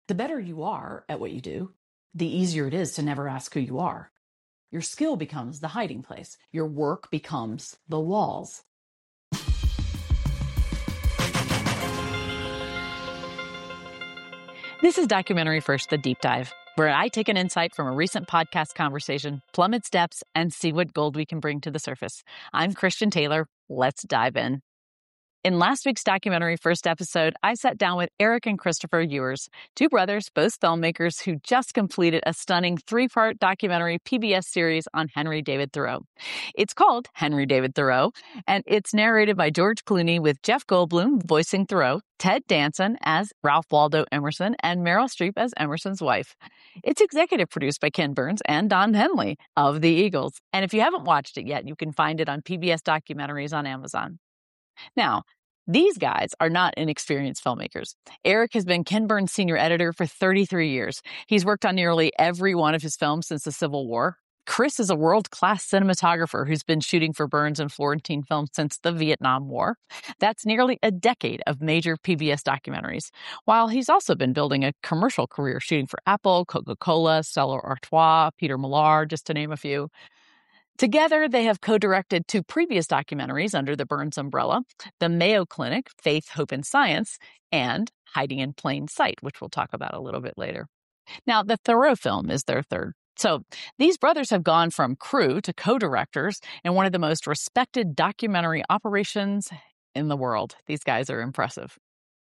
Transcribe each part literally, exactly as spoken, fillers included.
The better you are at what you do, the easier it is to never ask who you are. Your skill becomes the hiding place. Your work becomes the walls. This is Documentary First, the deep dive, where I take an insight from a recent podcast conversation, plumb its depths, and see what gold we can bring to the surface. I'm Christian Taylor. Let's dive in. In last week's Documentary First episode, I sat down with Eric and Christopher Ewers, two brothers, both filmmakers who just completed a stunning three-part documentary P B S series on Henry David Thoreau. It's called Henry David Thoreau, and it's narrated by George Clooney with Jeff Goldblum voicing Thoreau, Ted Danson as Ralph Waldo Emerson, and Meryl Streep as Emerson's wife. It's executive produced by Ken Burns and Don Henley of the Eagles. And if you haven't watched it yet, you can find it on P B S Documentaries on Amazon. Now, these guys are not inexperienced filmmakers. Eric has been Ken Burns' senior editor for thirty-three years. He's worked on nearly every one of his films since the Civil War. Chris is a world-class cinematographer who's been shooting for Burns and Florentine Films since the Vietnam War. That's nearly a decade of major P B S documentaries, while he's also been building a commercial career shooting for Apple, Coca-Cola, Stella Artois, Peter Millar, just to name a few. Together, they have co-directed two previous documentaries under the Burns umbrella, The Mayo Clinic, Faith, Hope, and Science, and Hiding in Plain Sight, which we'll talk about a little bit later. Now, the Thoreau film is their third. So these brothers have gone from crew to co-directors in one of the most respected documentary operations in the world. These guys are impressive.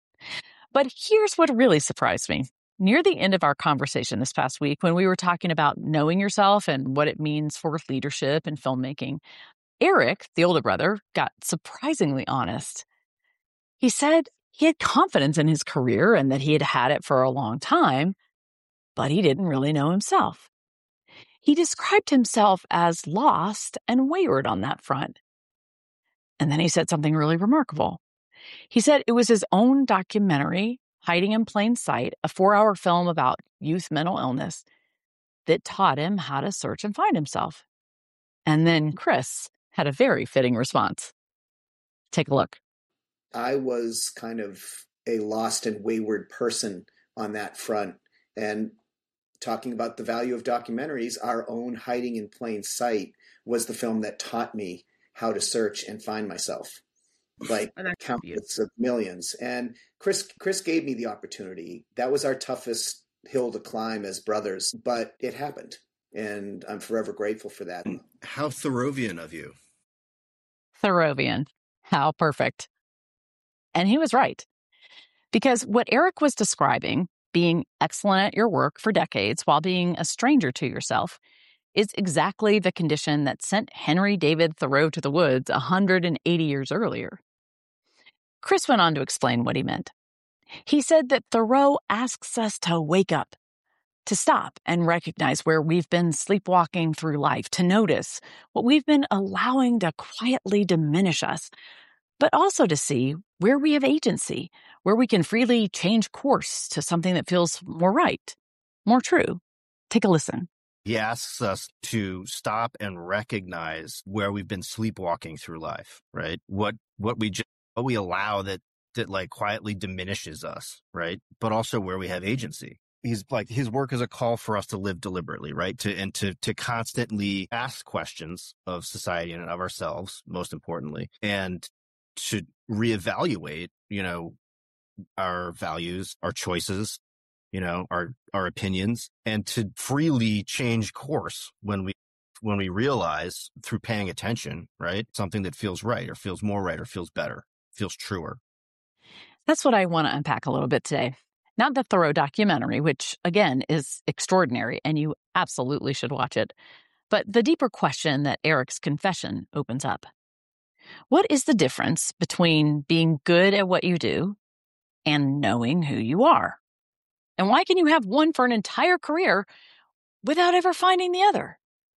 But here's what really surprised me. Near the end of our conversation this past week, when we were talking about knowing yourself and what it means for leadership and filmmaking, Eric, the older brother, got surprisingly honest. He said he had confidence in his career and that he had had it for a long time, but he didn't really know himself. He described himself as lost and wayward on that front. And then he said something really remarkable. He said it was his own documentary, Hiding in Plain Sight, a four-hour film about youth mental illness, that taught him how to search and find himself. And then Chris had a very fitting response. Take a look. I was kind of a lost and wayward person on that front. And talking about the value of documentaries, our own Hiding in Plain Sight was the film that taught me how to search and find myself. Like countless of millions. And Chris Chris gave me the opportunity. That was our toughest hill to climb as brothers, but it happened. And I'm forever grateful for that. How Thoreauvian of you. Thoreauvian. How perfect. And he was right. Because what Eric was describing, being excellent at your work for decades while being a stranger to yourself, is exactly the condition that sent Henry David Thoreau to the woods one hundred eighty years earlier. Chris went on to explain what he meant. He said that Thoreau asks us to wake up, to stop and recognize where we've been sleepwalking through life, to notice what we've been allowing to quietly diminish us, but also to see where we have agency, where we can freely change course to something that feels more right, more true. Take a listen. He asks us to stop and recognize where we've been sleepwalking through life, right? What what we just, what we allow that that like quietly diminishes us, right? But also where we have agency. He's like his work is a call for us to live deliberately, right? To and to to constantly ask questions of society and of ourselves, most importantly, and to reevaluate, you know, our values, our choices, you know, our, our opinions, and to freely change course when we, when we realize through paying attention, right? Something that feels right or feels more right or feels better, feels truer. That's what I want to unpack a little bit today. Not the Thoreau documentary, which again is extraordinary and you absolutely should watch it, but the deeper question that Eric's confession opens up. What is the difference between being good at what you do and knowing who you are? And why can you have one for an entire career without ever finding the other?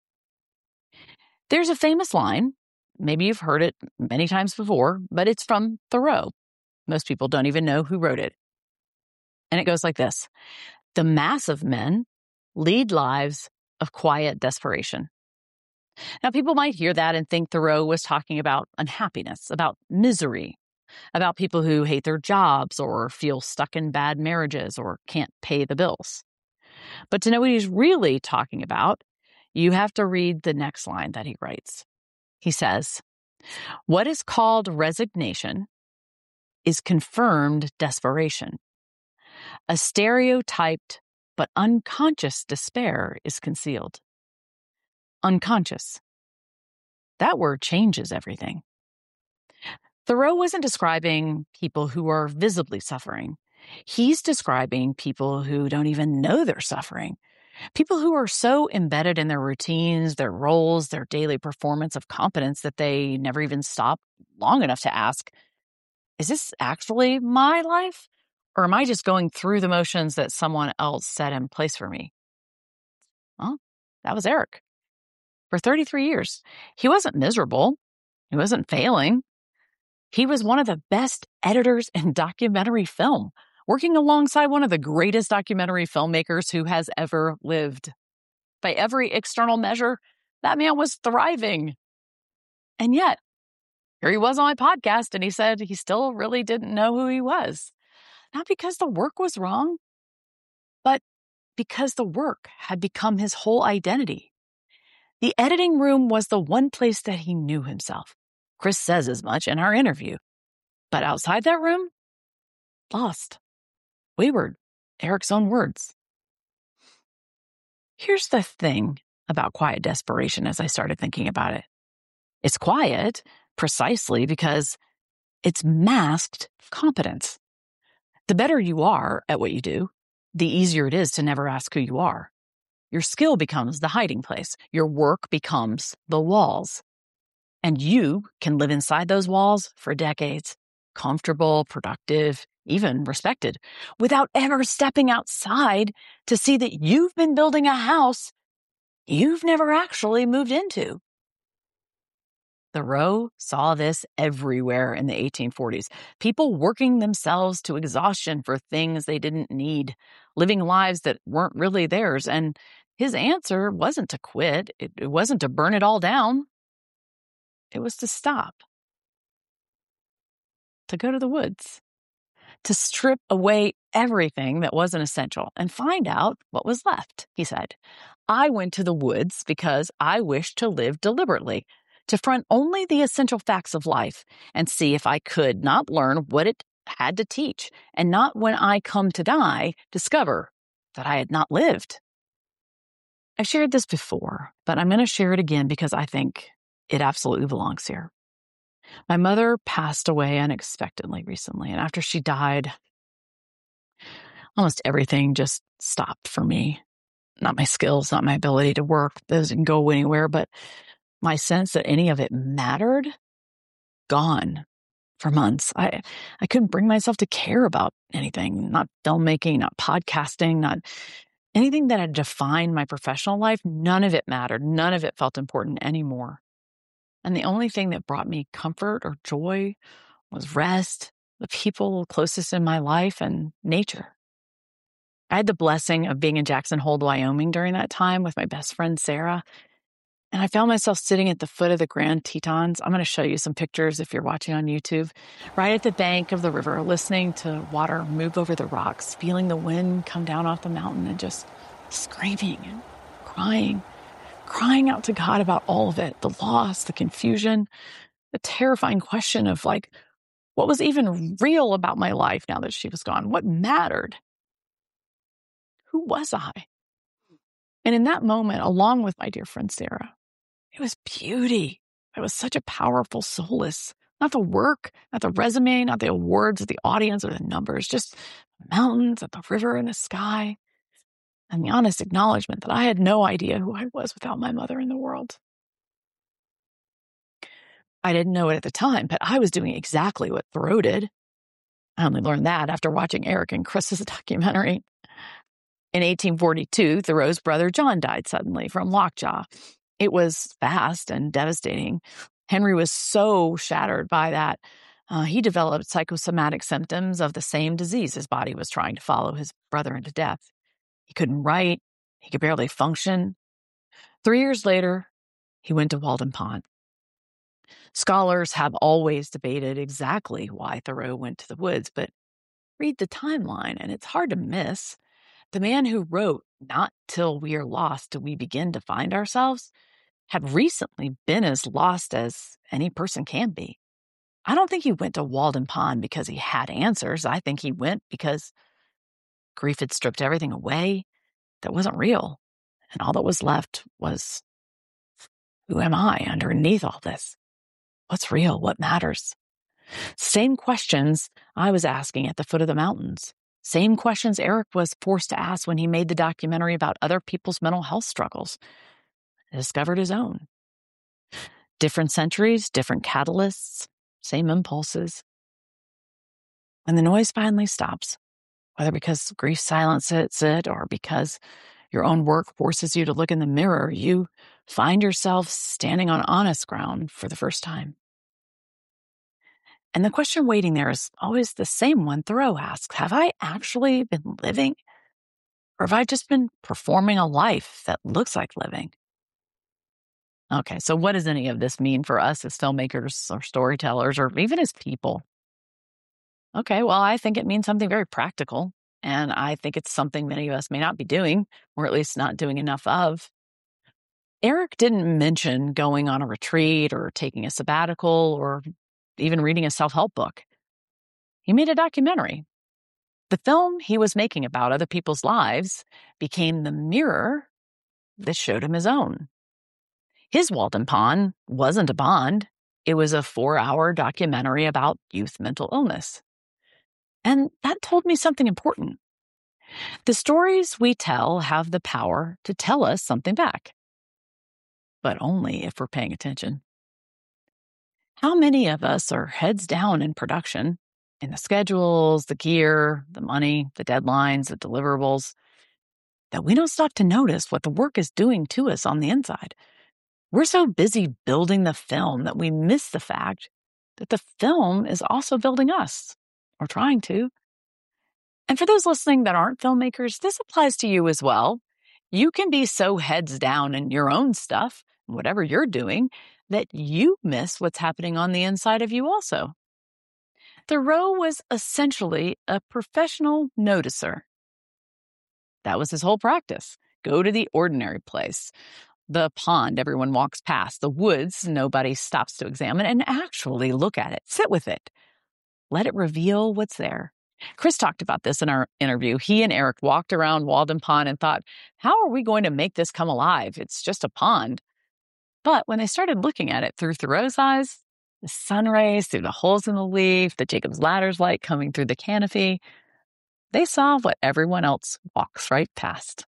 There's a famous line, maybe you've heard it many times before, but it's from Thoreau. Most people don't even know who wrote it. And it goes like this. The mass of men lead lives of quiet desperation. Now, people might hear that and think Thoreau was talking about unhappiness, about misery. about people who hate their jobs or feel stuck in bad marriages or can't pay the bills. But to know what he's really talking about, you have to read the next line that he writes. He says, "What is called resignation is confirmed desperation. A stereotyped but unconscious despair is concealed." Unconscious. That word changes everything. Thoreau wasn't describing people who are visibly suffering. He's describing people who don't even know they're suffering. People who are so embedded in their routines, their roles, their daily performance of competence that they never even stop long enough to ask, is this actually my life? Or am I just going through the motions that someone else set in place for me? Well, that was Eric. For thirty-three years, he wasn't miserable. He wasn't failing. He was one of the best editors in documentary film, working alongside one of the greatest documentary filmmakers who has ever lived. By every external measure, that man was thriving. And yet, here he was on my podcast, and he said he still really didn't know who he was. Not because the work was wrong, but because the work had become his whole identity. The editing room was the one place that he knew himself. Chris says as much in our interview. But outside that room, lost, wayward, Eric's own words. Here's the thing about quiet desperation as I started thinking about it. It's quiet precisely because it's masked competence. The better you are at what you do, the easier it is to never ask who you are. Your skill becomes the hiding place. Your work becomes the walls. And you can live inside those walls for decades, comfortable, productive, even respected, without ever stepping outside to see that you've been building a house you've never actually moved into. Thoreau saw this everywhere in the eighteen forties. People working themselves to exhaustion for things they didn't need, living lives that weren't really theirs. And his answer wasn't to quit. It, it wasn't to burn it all down. It was to stop. To go to the woods. To strip away everything that wasn't essential and find out what was left, he said. I went to the woods because I wished to live deliberately, to front only the essential facts of life and see if I could not learn what it had to teach, and not when I come to die, discover that I had not lived. I've shared this before, but I'm going to share it again because I think it absolutely belongs here. My mother passed away unexpectedly recently, and after she died, almost everything just stopped for me. Not my skills, not my ability to work. Those didn't go anywhere, but my sense that any of it mattered, gone for months. I, I couldn't bring myself to care about anything, not filmmaking, not podcasting, not anything that had defined my professional life. None of it mattered. None of it felt important anymore. And the only thing that brought me comfort or joy was rest, the people closest in my life, and nature. I had the blessing of being in Jackson Hole, Wyoming during that time with my best friend, Sarah. And I found myself sitting at the foot of the Grand Tetons. I'm going to show you some pictures if you're watching on YouTube. Right at the bank of the river, listening to water move over the rocks, feeling the wind come down off the mountain, and just screaming and crying, crying out to God about all of it, the loss, the confusion, the terrifying question of like, what was even real about my life now that she was gone? What mattered? Who was I? And in that moment, along with my dear friend Sarah, it was beauty. It was such a powerful solace. Not the work, not the resume, not the awards, or the audience, or the numbers, just the mountains and the river and the sky. And the honest acknowledgement that I had no idea who I was without my mother in the world. I didn't know it at the time, but I was doing exactly what Thoreau did. I only learned that after watching Eric and Chris's documentary. In eighteen forty-two, Thoreau's brother John died suddenly from lockjaw. It was fast and devastating. Henry was so shattered by that. Uh, he developed psychosomatic symptoms of the same disease his body was trying to follow his brother into death. He couldn't write. He could barely function. Three years later, he went to Walden Pond. Scholars have always debated exactly why Thoreau went to the woods, but read the timeline and it's hard to miss. The man who wrote "Not till we are lost do we begin to find ourselves" had recently been as lost as any person can be. I don't think he went to Walden Pond because he had answers. I think he went because grief had stripped everything away that wasn't real. And all that was left was, who am I underneath all this? What's real? What matters? Same questions I was asking at the foot of the mountains. Same questions Eric was forced to ask when he made the documentary about other people's mental health struggles. He discovered his own. Different centuries, different catalysts, same impulses. When the noise finally stops, whether because grief silences it or because your own work forces you to look in the mirror, you find yourself standing on honest ground for the first time. And the question waiting there is always the same one Thoreau asks. Have I actually been living? Or have I just been performing a life that looks like living? Okay, so what does any of this mean for us as filmmakers or storytellers or even as people? Okay, well, I think it means something very practical. And I think it's something many of us may not be doing, or at least not doing enough of. Eric didn't mention going on a retreat or taking a sabbatical or even reading a self-help book. He made a documentary. The film he was making about other people's lives became the mirror that showed him his own. His Walden Pond wasn't a pond. It was a four-hour documentary about youth mental illness. And that told me something important. The stories we tell have the power to tell us something back, but only if we're paying attention. How many of us are heads down in production, in the schedules, the gear, the money, the deadlines, the deliverables, that we don't stop to notice what the work is doing to us on the inside? We're so busy building the film that we miss the fact that the film is also building us, or trying to. And for those listening that aren't filmmakers, this applies to you as well. You can be so heads down in your own stuff, whatever you're doing, that you miss what's happening on the inside of you also. Thoreau was essentially a professional noticer. That was his whole practice. Go to the ordinary place, the pond everyone walks past, the woods nobody stops to examine, and actually look at it. Sit with it. Let it reveal what's there. Chris talked about this in our interview. He and Eric walked around Walden Pond and thought, how are we going to make this come alive? It's just a pond. But when they started looking at it through Thoreau's eyes, the sun rays through the holes in the leaf, the Jacob's Ladder's light coming through the canopy, they saw what everyone else walks right past.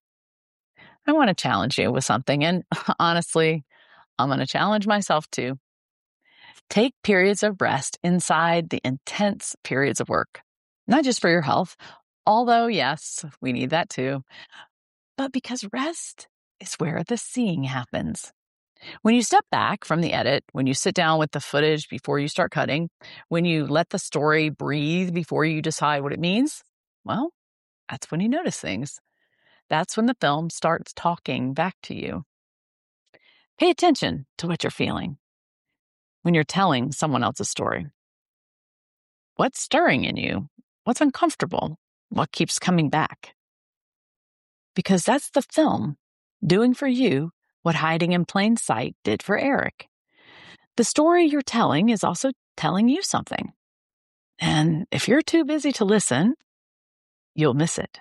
I want to challenge you with something, and honestly, I'm going to challenge myself too. Take periods of rest inside the intense periods of work. Not just for your health, although yes, we need that too, but because rest is where the seeing happens. When you step back from the edit, when you sit down with the footage before you start cutting, when you let the story breathe before you decide what it means, well, that's when you notice things. That's when the film starts talking back to you. Pay attention to what you're feeling when you're telling someone else's story. What's stirring in you? What's uncomfortable? What keeps coming back? Because that's the film doing for you what Hiding in Plain Sight did for Eric. The story you're telling is also telling you something. And if you're too busy to listen, you'll miss it.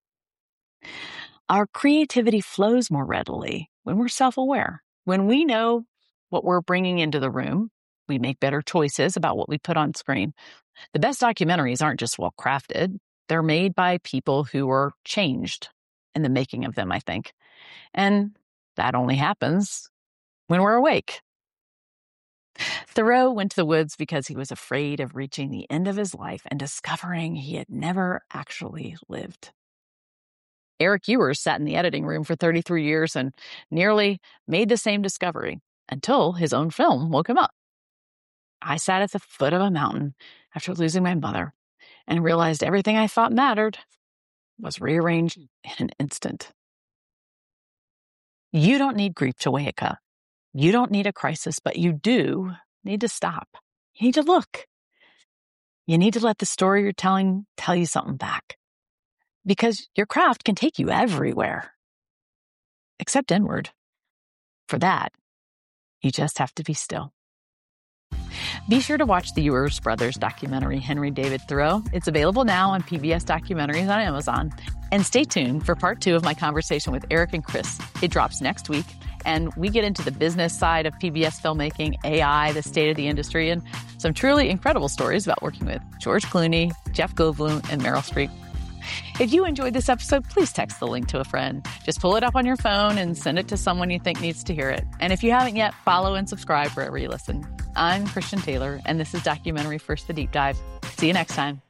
Our creativity flows more readily when we're self-aware. When we know what we're bringing into the room, we make better choices about what we put on screen. The best documentaries aren't just well-crafted. They're made by people who are changed in the making of them, I think. And that only happens when we're awake. Thoreau went to the woods because he was afraid of reaching the end of his life and discovering he had never actually lived. Eric Ewers sat in the editing room for thirty-three years and nearly made the same discovery until his own film woke him up. I sat at the foot of a mountain after losing my mother and realized everything I thought mattered was rearranged in an instant. You don't need grief to wake up. You don't need a crisis, but you do need to stop. You need to look. You need to let the story you're telling tell you something back. Because your craft can take you everywhere, except inward. For that, you just have to be still. Be sure to watch the Urish Brothers documentary, Henry David Thoreau. It's available now on P B S Documentaries on Amazon. And stay tuned for part two of my conversation with Eric and Chris. It drops next week, and we get into the business side of P B S filmmaking, A I, the state of the industry, and some truly incredible stories about working with George Clooney, Jeff Goldblum, and Meryl Streep. If you enjoyed this episode, please text the link to a friend. Just pull it up on your phone and send it to someone you think needs to hear it. And if you haven't yet, follow and subscribe wherever you listen. I'm Christian Taylor, and this is Documentary First, the Deep Dive. See you next time.